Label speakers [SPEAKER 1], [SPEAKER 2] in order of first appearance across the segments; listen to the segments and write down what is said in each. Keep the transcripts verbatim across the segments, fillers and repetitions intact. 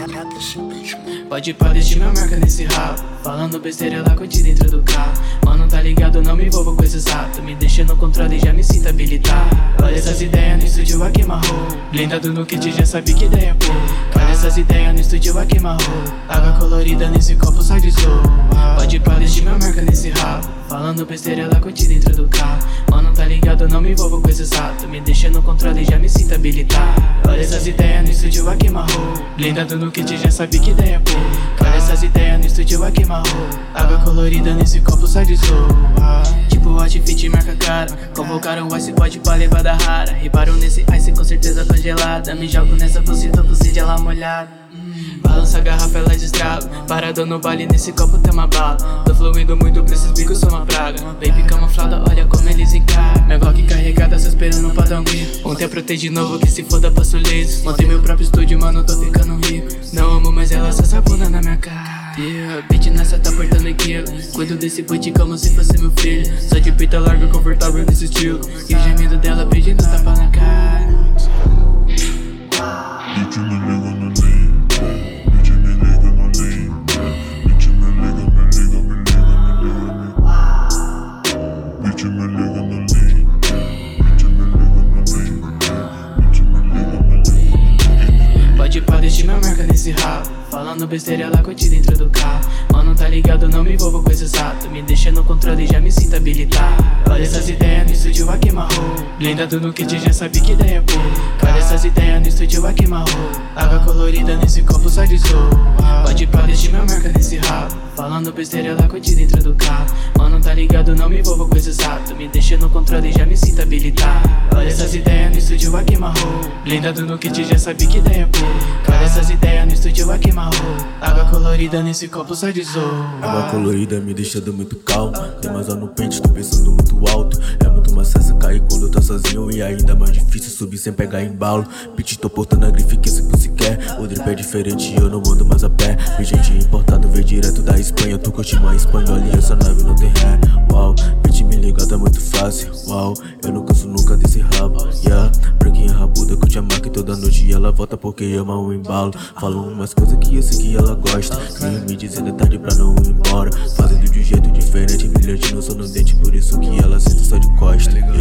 [SPEAKER 1] Pode pá, deixe minha marca nesse rabo. Falando besteira, ela curte dentro do carro. Mano, tá ligado, não me envolvo com esses ratos. Me deixa no controle e já me sinto habilitado. Olha essas ideias no estúdio, a queima-rou. Blindado no kit, já sabe que ideia pô. Olha essas ideias no estúdio, a queima-rou. Água colorida nesse copo, sai de zoa. Pode pá, deixe minha marca nesse rabo. Falando besteira, ela curte dentro do carro. Mano, tá ligado, não me envolvo com esses ratos. Me deixa no controle e já me sinto habilitado. Olha essas ideias no estúdio, a queima-rou. Blindado no kit, já sabe que ideia pô. Olha essas ideias no estúdio, a queima-rou. Água colorida nesse copo, sai de zoa. Tipo outfit, marca cara. Convocaram o ice, pode pra levada rara. Reparam nesse ice, com certeza tô gelada. Me jogo nessa você, tô com sede, ela molhada. Balança a garrafa, ela destrava. Parada no baile, nesse copo tem uma bala. Tô fluindo muito pra esses bicos, sou uma praga. Baby camuflada, olha como eles encaram. Minha Glock carregada, só esperando pra dar um grito. Ontem aprontei de novo, que se foda, passo liso. Montei meu próprio estúdio, mano, tô ficando rico. Não amo, mas ela só sabona na minha cara. Yeah, bitch nessa tá portando aquilo. Cuido desse boot como se fosse meu filho. Só de peita larga, confortável nesse estilo. E o gemido dela pedindo tapa na cara.
[SPEAKER 2] Bitch me liga no lean. Bitch me liga no lean. Bitch me liga, me liga, me liga, me liga. Bitch me liga no lean. Bitch me liga no lean. Bitch me liga, me liga.
[SPEAKER 1] Pode pá, deixe minha marca nesse rabo. Falando besteira, ela curte dentro do carro. Mano, tá ligado, não me envolvo com esses ratos. Me deixa no controle e já me sinto habilitado. Olha essas ideias no estúdio, a queima-rou. Blindado no kit, já sabe que ideia pô. Olha essas ideias no estúdio, a queima-rou. Água colorida nesse copo, sai de zoa. Pode pá, deixe minha marca nesse rabo. Falando besteira, ela curte dentro do carro. Mano, tá ligado, não me envolvo com esses ratos. Me deixa no controle e já me sinto habilitado. Olha essas ideias no estúdio, a queima-rou. Blindado no kit, já sabe que ideia pô. Olha essas ideias no estúdio, a queima-rou. Água colorida nesse copo, sai de zoa.
[SPEAKER 3] Água colorida me deixando muito calmo. Tem mais ar no pente, tô pensando muito alto. É muito mais fácil cair quando eu tô sozinho. E ainda mais difícil subir sem pegar embalo. Bitch, tô portando a grife que esse pussy quer. O drip é diferente, eu não ando mais a pé. Vi gente importado, veio direto da Espanha. Tu curte mais espanhola e essa nave não tem ré. Uau, bitch me liga, tá muito fácil. Uau, eu não canso nunca desse rabo. Yeah, branquinha rabuda, curte a marca e toda noite e ela volta porque ama o embalo. Falo umas coisas que eu sei que ela gosta. Vem me dizendo é tarde pra não ir embora. Fazendo de um jeito diferente, brilhante no sono dente. Por isso que ela senta só de costa. Yeah.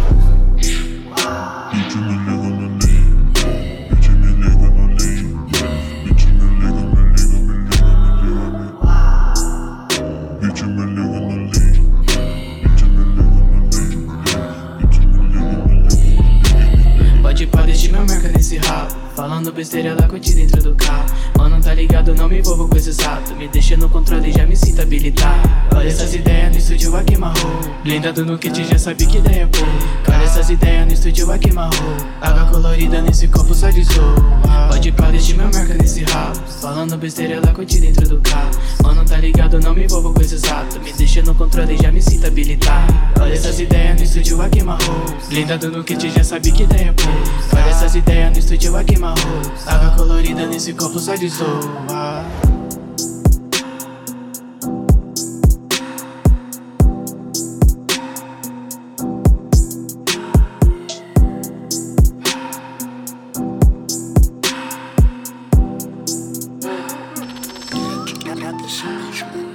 [SPEAKER 2] Bitch me liga no lean. Bitch me liga no lean. Bitch me liga, me liga, me liga, me liga. Bitch me liga no lean. Bitch me liga no lean. Bitch me liga, me liga.
[SPEAKER 1] Pode pá, deixe minha marca nesse rabo. Falando besteira, ela curte dentro do carro. Mano, tá ligado, não me envolvo com esses ratos. Me deixa no controle e já me sinto habilitado. Olha essas ideias no estúdio, a queima-rou. Blindado no kit, já sabe que ideia pô. Olha essas ideias no estúdio, a queima-rou. Água colorida nesse copo, sai de zoa. Pode pá, deixe minha marca nesse rabo. Falando besteira, ela curte dentro do carro. Mano, tá ligado, não me envolvo com esses ratos. Me deixa no controle e já me sinto habilitado. Olha essas ideias no estúdio, a queima-rou. Blindado no kit, já sabe que ideia pô. Olha essas ideias no estúdio, a queima-rou. Água colorida nesse copo, sai de zoa.
[SPEAKER 2] Got this bitch.